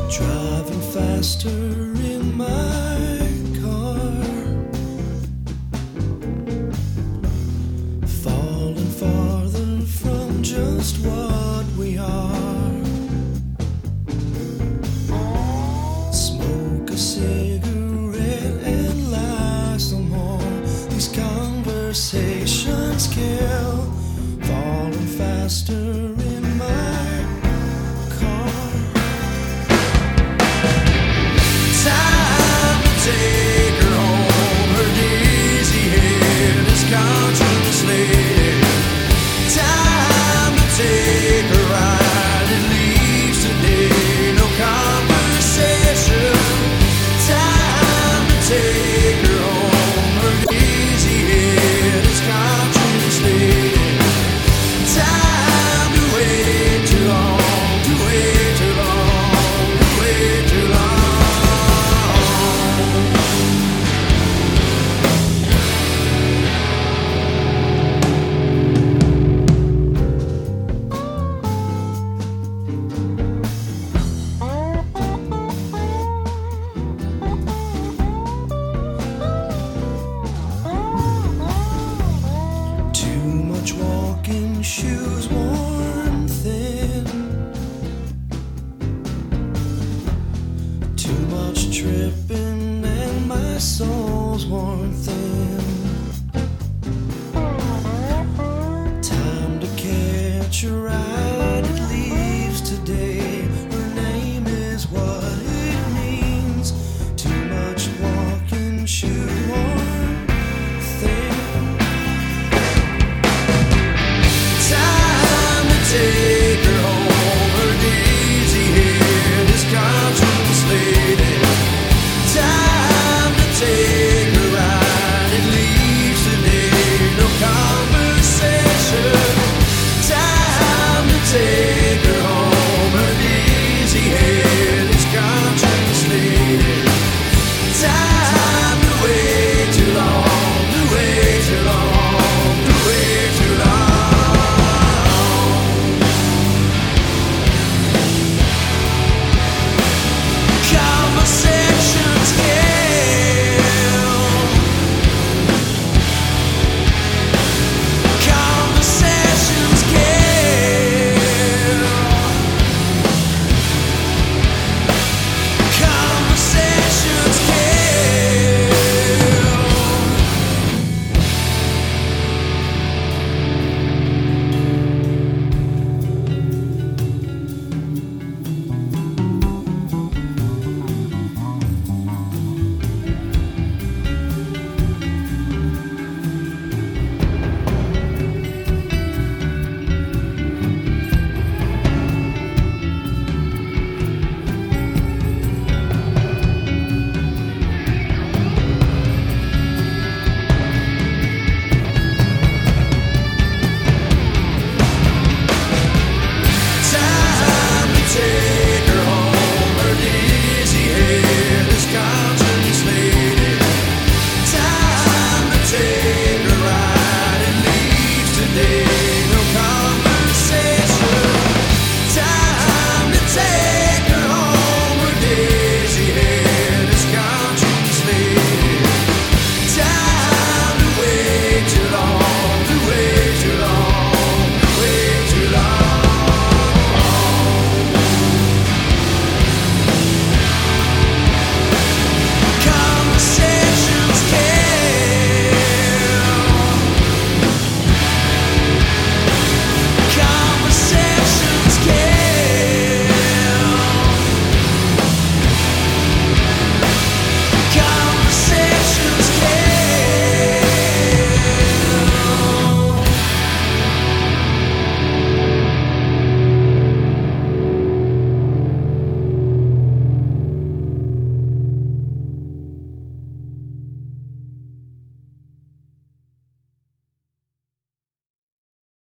Driving faster in my car, falling farther from just what we are. Smoke a cigarette and lie some more. These conversations kill. Falling faster in my car. Time to take her home. Her dizzy head is contemplated. Time to take her ride. It leaves today. No conversation. Time to take her home. Her dizzy head is contemplated. Time to wait too long. To wait too long. To wait too long. Too much walking, shoes worn thin. Too much tripping, and my soul's worn thin. Time to catch a ride, it leaves today. Her name is what it means. Too much walking, shoes worn thin. Time to take her home. Her dizzy head is contemplated. Time to take her ride. It leaves today. No conversation. Time to take her home. Her dizzy head is contemplated. Time to wait too long. To wait too long. To wait too long. Conversations kill. Conversations kill. Conversations kill. Time to take her home. Her dizzy head is contemplated. Time to take her ride. It leaves today. No conversation. Time to take